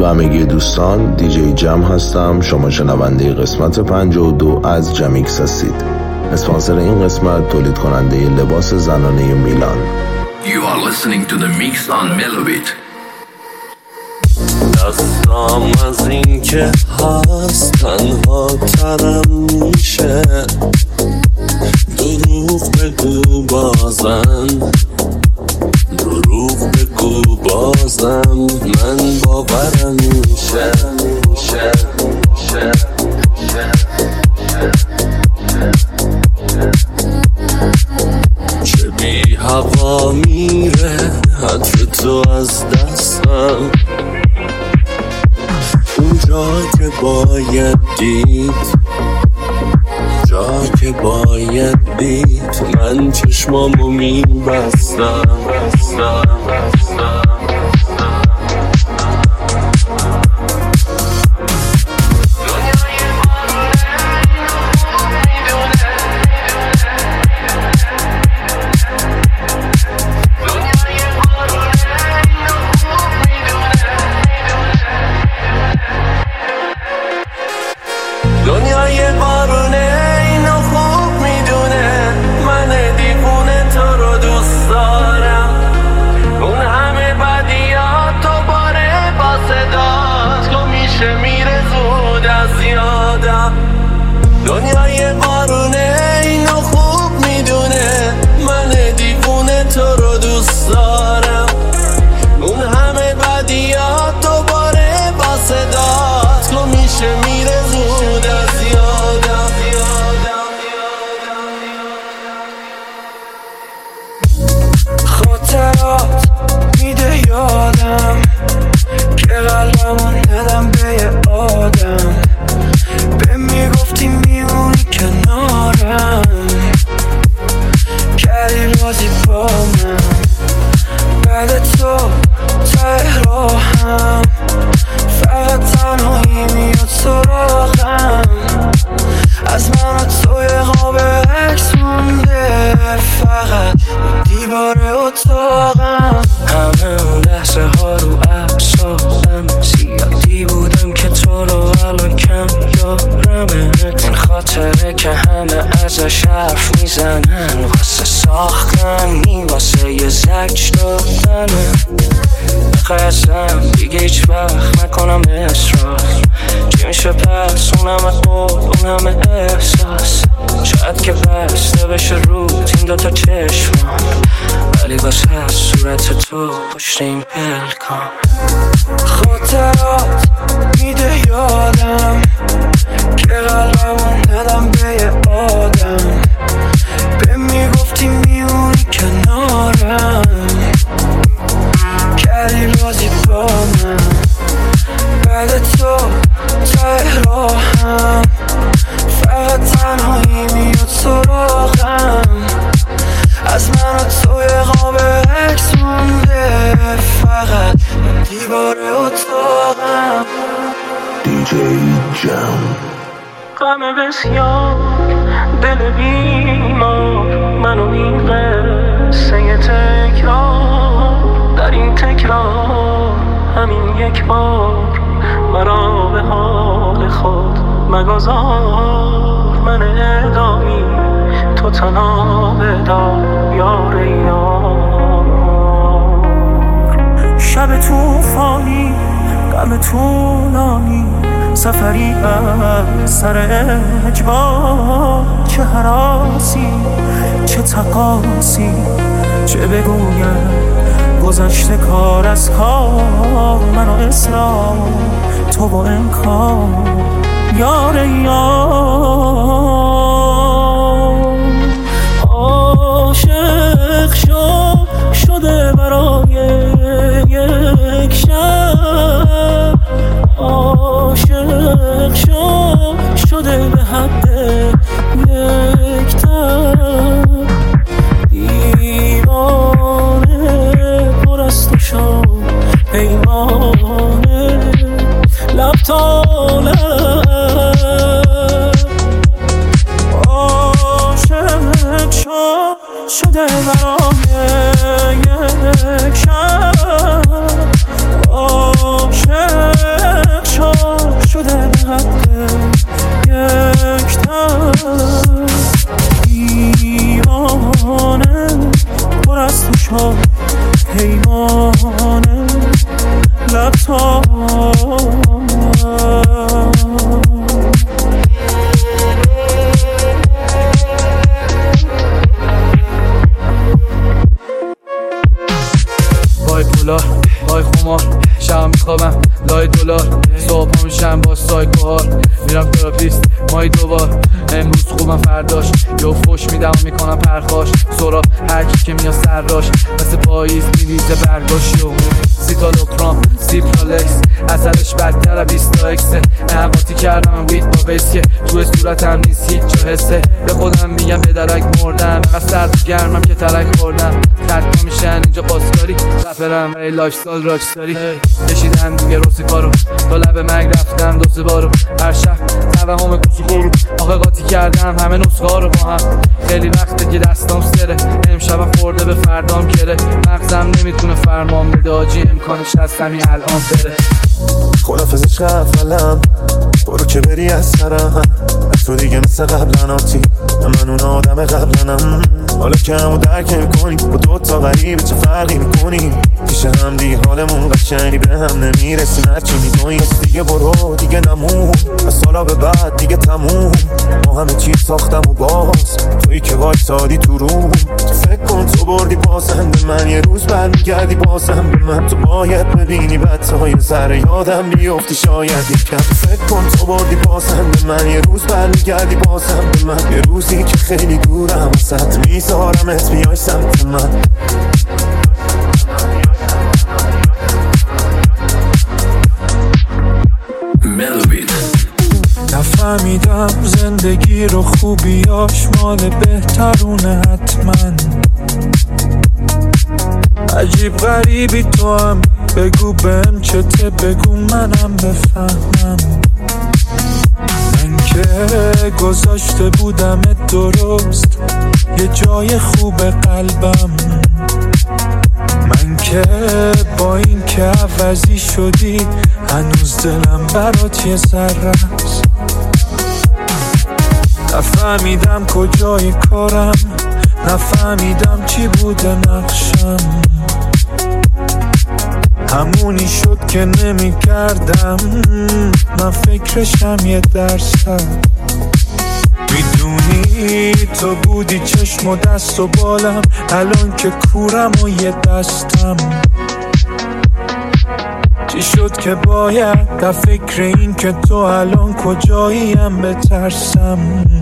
به همگی دوستان، دیجی جم هستم. شما شنونده قسمت 52 از جمیکس هستید. اسپانسر این قسمت تولید کننده لباس زنانه میلان. You are listening to the mix on Melobit. دستم از این که هست تنها تنم میشه، دروغ بگو بازم، دروغ بگو بازم، من باورم میشه. چه بی هوا میره عطر تو از دستم، اونجا که باید دید، جا که باید دید، من چشمامو میبستم. دنیای بارونه اینو خوب میدونه، من دیوونه تو رو دوست دارم، اون همه بدیات دوباره با صدات تو میشه میره زود از یادم. دنیای بارونه اینو خوب میدونه، من دیوونه تو رو دوست دارم، اون همه بدیات دوباره با صدات تو میشه میره زود از یادم. خاطرات میده یادم که قلبمو ندم به یه آدم، به میگفتی میمونی کنارم، کردی رازی با من، بعد تو ته راهم فقط تنهایی میاد سراغم، از من و تو یه قاب عکس مونده، فقط دیوار اتاقم، همه اون لحظه ها رو اعصابم، زیادی بودم که تو رو الان کم یارمه، این خاطره که همه ازش حرف میزنن، واسه ساختن نی واسه یه زجر دادنه، نخواستم دیگه هیچ وقت نکنم اصرار، چی میشه پس اون همه قول اون همه احساس، شاید که بسته بشه رو این دوتا چشمم، ولی واسه صورت تو پشت این پلکام. خاطرات میده یادم که قلبمو ندم به یه آدم، به میگفتی میمونی کنارم، کردی رازی با من، بعد تو ته راهم فقط تنهایی میاد سراغم، از من و تو یه قاب عکس مونده، فقط دیوار اتاقم. دیجی جم. غم بسیار دل بیمار، منو این قصه تکرار، در این تکرار همین یک بار مرا به حال خود مگذار، من اعدامی تو تنها بدار یار یار. شب توفانی غم طولانی، سفری از سر اجبار، چه هراسی چه تقاسی، چه بگویم گذشته کار از کار، من و اصرار تو با انکار یار یار. عاشق شده برای یک شب، عاشق شده به حد یک تب، دیوانه پر از تو شد پیمانه لب تا لب، عاشق شده برای یک شب، عاشق میرم با سایکوهار، میرم تراپیست مایی دوبار. امروز خوبم فرداش یو فوش میدم و میکنم پرخاش. سراب هرکی که میاد سراش مثل پاییز میریزه برگاش. یو سیتالوکرام سیپرالکس اثرش بدتر 20 اکسه. نقاطی کردم وید با بیس که توی صورتم نیست هیچ جا حسه. به خودم میگم به درک مردم، از سرد گرمم که ترک خوردم. خطا میشن اینجا پاسکاری رپرم ای لایف سال راکستاری. کشیدم دیگه روسی کارو تا لب مرگ رفتم دو سه بارو. هر شب توهم کوچو خورو آخه قاطی کردم همه نسخه ها رو با هم. خیلی وقته که دستام سره، امشبم خورده به فردام کره. مغزم نمیتونه فرمان بده آجی، امکانش هست همین الان بره. خدافزش قفلم برو که بری از سرم، از تو دیگه مثل قبلن آتی من اون آدم قبلنم. حالا که همو درک میکنی با دوتا غریبه چه فرقی میکنی؟ پیش هم دیگه حالمون قشنگی به هم نمیرسیم. هرچی میدونی دیگه برو دیگه نمون، از سالا به بعد دیگه تموم. ما همه چیز ساختم و باز تویی که وایسادی تو روم. تو فکر کن تو بردی بازم به من، یه روز برمیگردی بازم به من. تو باید ببینی بدتای سر یادم بیفتی شاید یکم. تو فکر کن تو بردی بازم به من، یه روز برمیگردی بازم به من. یه روزی که خیلی دورم وسط میذارمت بیای سمت من. Melobit. نفهمیدم زندگی رو خوبیاش مال بهترونه حتما. عجیب غریبی تو هم، بگو بهم چته بگو منم بفهمم. من که گذاشته بودم درست یه جای خوب قلبم. من که با این که عوضی شدی هنوز دلم برات یه ذره است. نفهمیدم کجای کارم، نفهمیدم چی بوده نقشم. همونی شد که نمی کردم من فکرشم یه درصد. میدونی تو بودی چشم و دست و بالم، الان که کورم و یه دستم. چی شد که باید در فکر این که تو الان کجاییم بترسم.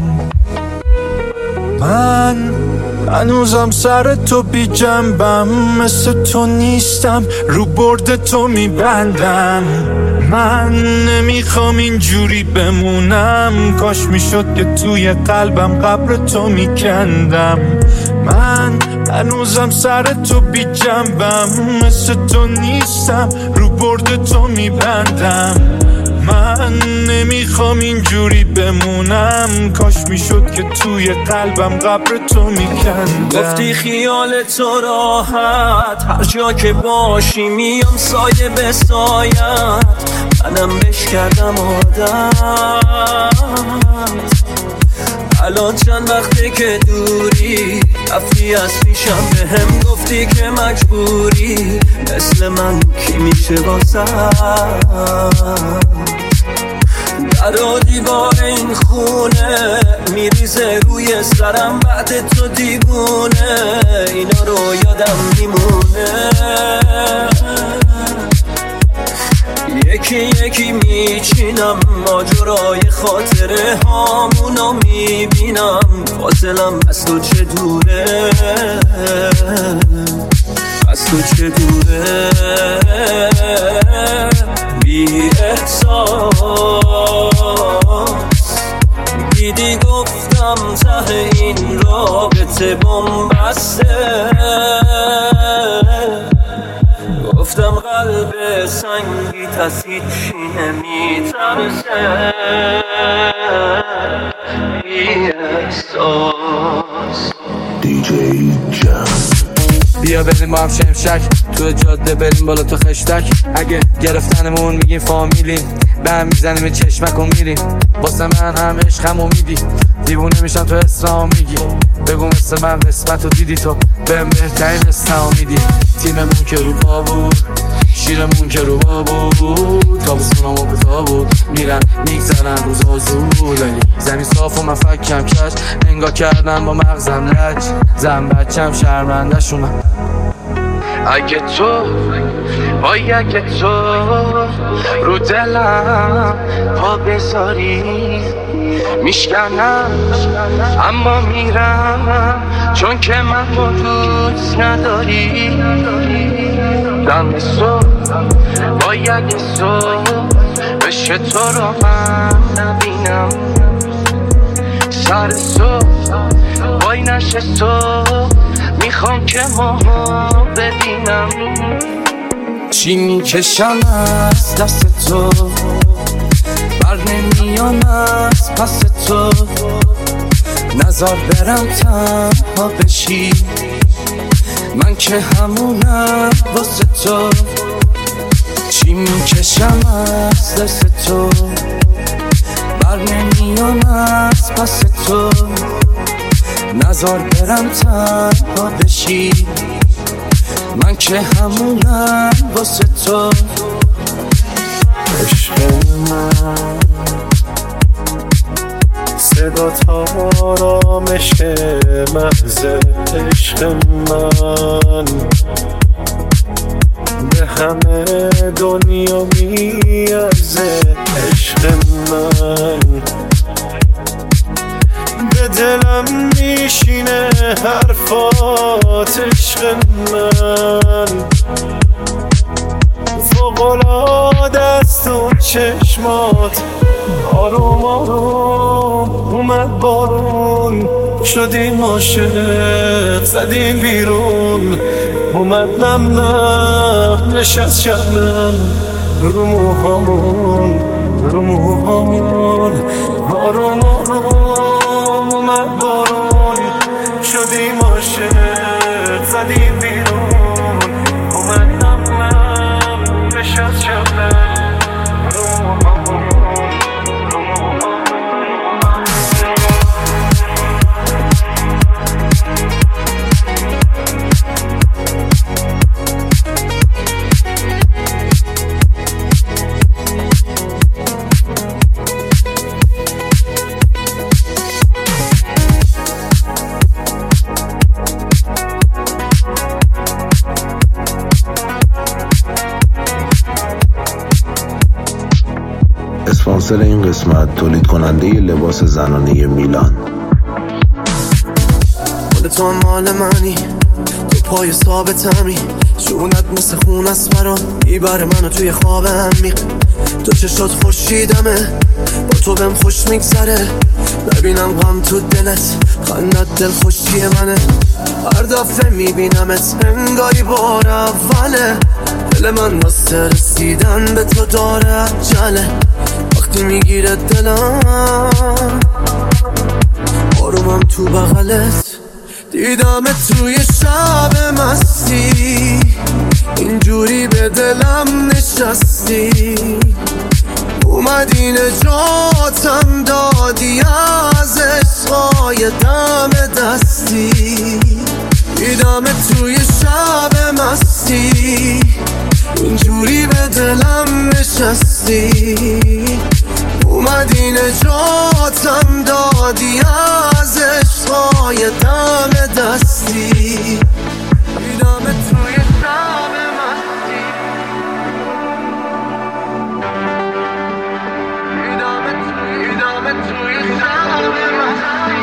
من هنوزم سر تو بی جنبم، مثل تو نیستم رو برد تو میبندم. من نمیخوام اینجوری بمونم، کاش میشد که توی قلبم قبر تو میکندم. من هنوزم سر تو بی جنبم، مثل تو نیستم رو برد تو میبندم. من نمیخوام اینجوری بمونم، کاش میشد که توی قلبم قبر تو میکندم. گفتی خیال تو راحت، هر جا که باشی میام سایه به سایت. منم بش کردم عادت، الان چند وقته که دوری. رفتی از پیشم به هم گفتی که مجبوری، مثل من کی میشه واسه. در و دیوار این خونه میریزه روی سرم بعد تو دیوونه. اینا رو یادم میمونه، یکی یکی میچینم ماجرای خاطره هامونو میبینم. فاصلم از تو چه دوره، از تو چه دوره. بی احساس دیدی گفتم ته این رابطه بنبسته. گفتم قلب سنگیت از هیچی نمیترسه. بی احساس دیجی جم. بیا بریم با هم شمشک تو جاده، بریم بالا تو خشتک. اگه گرفتنمون میگیم فامیلیم، به هم میزنیم این چشمک و میریم. واسه من هم عشقمو میدی، دیوونه میشم تو اسرام میگی. بگو مثل من قسمت رو دیدی تو، بهم بهترین اسرام میدی. تیممون که رو پا بود، شیرمون که رو با بود. تابستونم و بتا بود، میرن میگذرن روزا زود. زمین صاف و من فکم کش، انگاه کردم با مغزم لج. زن بچم شرمنده شونم، اگه تو رو دلم پا بذاری میشکنم اما میرم چون که من دوست نداری. دم صبح باید صبح بشه تو رو من نبینم. سر صبح وای نشه صبح میخوام که ماها ببینم. چی میکشم از دست تو بر نمیام از پس تو. نزار برم تنها بشی من که همونم واسه تو. چی میکشم از دست تو بر نمیام از پس تو. نزار برم تنها بشی من که همونم واسه تو. عشق من صدات آرامش محض عشق من به همه دنیا میارزه. عشق من به دلم میشینه حرفات. عشق من فوق‌العاده است و چشمات. آروم آروم اومد بارون شدیم عاشق زدیم بیرون. اومد نم نم نشست شبنم رو موهامون آروم آروم اومد بارون شدیم عاشق زدیم بیرون. اومد نم نم نشست شبنم رو موهامون. اسپانسر این قسمت تولید کننده لباس زنانه میلان. مال تو مال منی تو پای ثابتمی. شونت مثل خون است برام میبره منو توی خواب عمیق. تو چشات خورشیدمه با تو بهم خوش میگذره. ببینم غم تو دلت خندت دل خوشی منه. هر دفعه میبینمت انگاری بار اوله. دل من واسه رسیدن به تو داره عجله. وقتی میگیره دلم آرومم تو بغلت. دیدمت توی شب مستی اینجوری به دلم نشستی. اومدی نجاتم دادی از عشقای دم دستی. دیدمت توی شب مستی اینجوری به دلم نشستی. اومدی نجاتم دادی از عشقای دم دستی. دیدمت توی شب مستی. دیدمت توی شب مستی.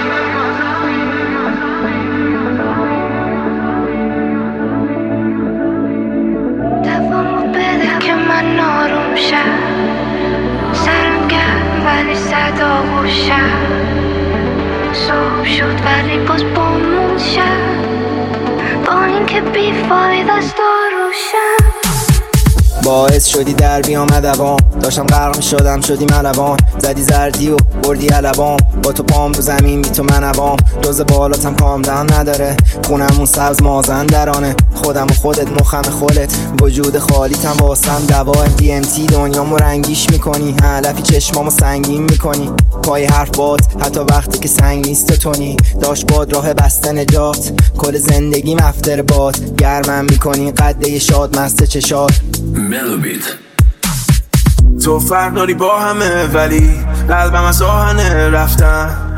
دوامو بده که من آروم شم. سرم گرم ولی صدا گوشم. صبح شد ولی باز بامون شم. با این که بیفاید از داروشم. باعث شدی در بیام ادوام. داشتم غرق شدم شدی ملوان. زدی زردی و بردی علبام. با تو پام رو زمین بی تو منوام. دوز بالاتم کامدن نداره. خونمون سبز مازن درانه. خودم و خودت مخم خودت. وجود خالیتم واسم دوای DMT. دنیامو رنگیش میکنی. علفی چشمامو سنگین میکنی. پای حرف باد حتی وقتی که سنگ نیست تونی. داشت باد راه بسته نجات. کل زندگیم افتر باد. گرمم میکنی قده شاد مست چشات. ملوبیت. تو فرق داری با همه ولی قلبم از آهنه رفتن.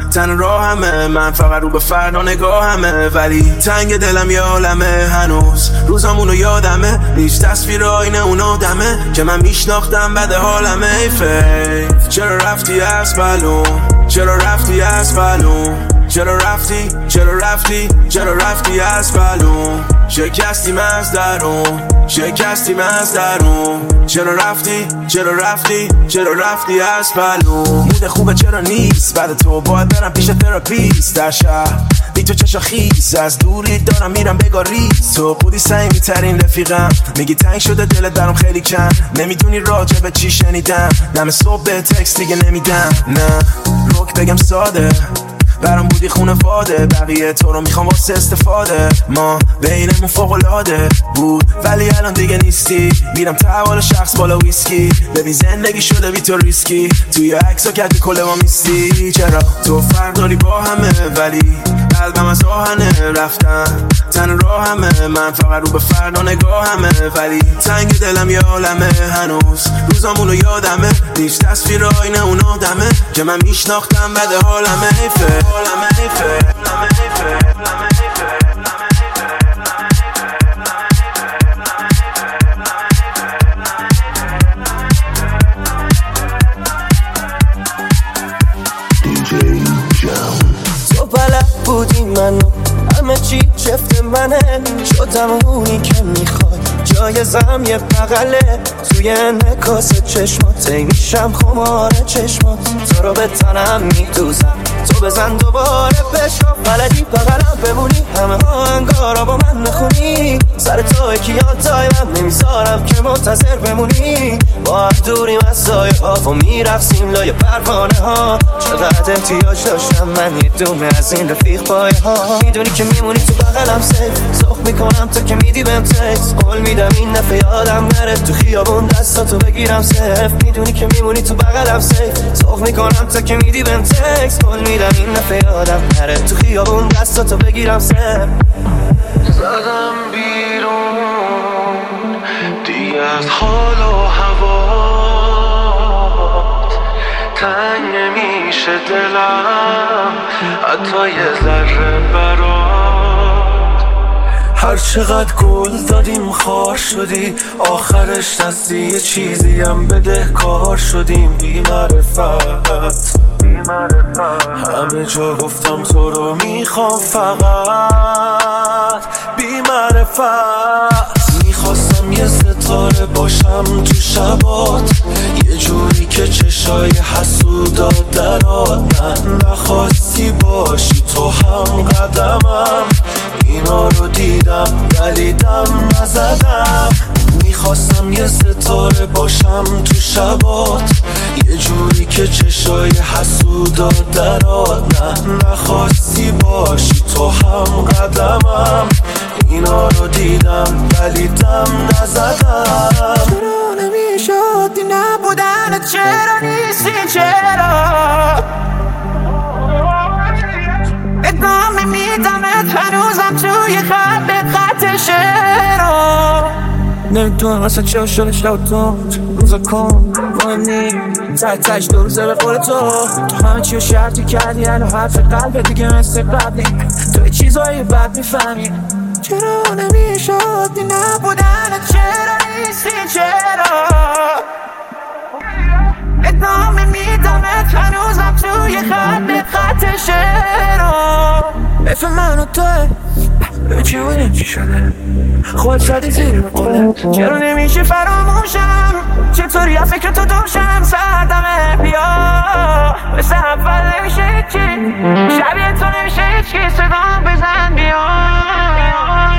تن راهمه، من فقط رو به فردا نگاهمه، ولی تنگ دلم یه عالمه. هنوز روزامونو یادمه، هیچ تصویر آینه اون آدمه که من میشناختم بعد حالمه. ای فیف چرا رفتی از بلون، چرا رفتی از بلون، چرا رفتی، چرا رفتی، چرا رفتی از بلون. شکستیم از درون، شکستیم از درون. چرا رفتی، چرا رفتی، چرا رفتی از بلون. مود خوبه چرا نیست، بعد تو باید برم پیش تراپیست. در شهر بی تو چشا خیز، از دوری دارم میرم بگاریز. تو بودی صمیمی ترین رفیقم، میگی تنگ شده دلت برام خیلی کم. نمیدونی راجع به چی شنیدم، دم صبح به تکست دیگه نمیدم. نه روک بگم ساده، برام بودی خونواده، بقیه تو رو میخوام واسه استفاده. ما بینمون فوق‌العاده بود ولی الان دیگه نیستی. میرم تحوال شخص بالا ویسکی، ببین زندگی شده بی تو ریسکی. توی عکسا کردی کل ما میستی. چرا تو فرق داری با همه ولی قلبم از آهنه. رفتم تن راهمه، من فقط رو به فردا نگاهمه، ولی تنگ دلم یه عالمه. هنوز روزامونو یادمه، هیچ تصویر آینه اون آدمه که من میشناختم بعد حالمه. تو بلد بودی منو، همه چی چفت منه. شدم اونی که میخوای، جایزم یه بغله. توی انعکاس چشمات میشم خمار چشمات. تو رو به تنم میدوزم، تو بزن دوباره بشو. بلدی بغلم بمونی، همه ها انگارا با من نخونی. سر تو یکیاتای من نمیذارم که منتظر بمونی. با هم دوریم از سایه ها و میرفسیم لای پروانه ها. چقدر احتیاج داشتم من یه دونه از این رفیق پایه ها. میدونی که میمونی تو بغلم سیف، سخ میکنم تا که میدی بهم تکس. قول میدم این دفعه یادم نره، تو خیابون دستاتو بگیرم سیف. میدونی که میمونی تو بغلم سیف، سخ میکنم تا که میدی بهم تکس. قول میدم این دفعه یادم نره، تو خیابون دستاتو بگیرم سیف. زدم بیرون دیگه از حال و هوات، تنگ نمیشه دلم حتی یه ذره برات. هر چقدر گل دادیم خار شدی، آخرش دستی یه چیزی هم بدهکار شدیم. بی معرفت همه جا گفتم تو رو میخوام، فقط بی معرفت. میخواستم یه ستاره باشم تو شبات، یه جوری که چشای حسودا درات. نخواستی باشی تو هم قدمم، اینا رو دیدم ولی دم نزدم. میخواستم یه ستاره باشم تو شبات، یه جوری که چشای حسودا درات. نخواستی باشی تو هم قدمم، اینا رو دیدم ولی دم نزدم. چرا نمیشد این نبودن، چرا نیستی، چرا ادامه میدمت هنوزم توی خط شعرها. نمیدونم اصلا چه شده شبتون روزا کن مهم نیم، تش دو روزه به قول تو همه چی رو شرطی کردی. الان حرف قلبه دیگه مثل قبلی، تو یه چیزایی بد میفهمی. چرا نمیشد این نبودن، چرا نیستی، چرا ادامه میدمت هنوزم توی خط شعرها. اف من و توه چی بودیم چی شده، خود زدی زیر قلت. چرا نمیشه فراموشم، چطوری از فکر تو دوشم. سردمه بیا مثل اول نمیشه چی، شبیه تو نمیشه هیچ کی. صدام بزن بیا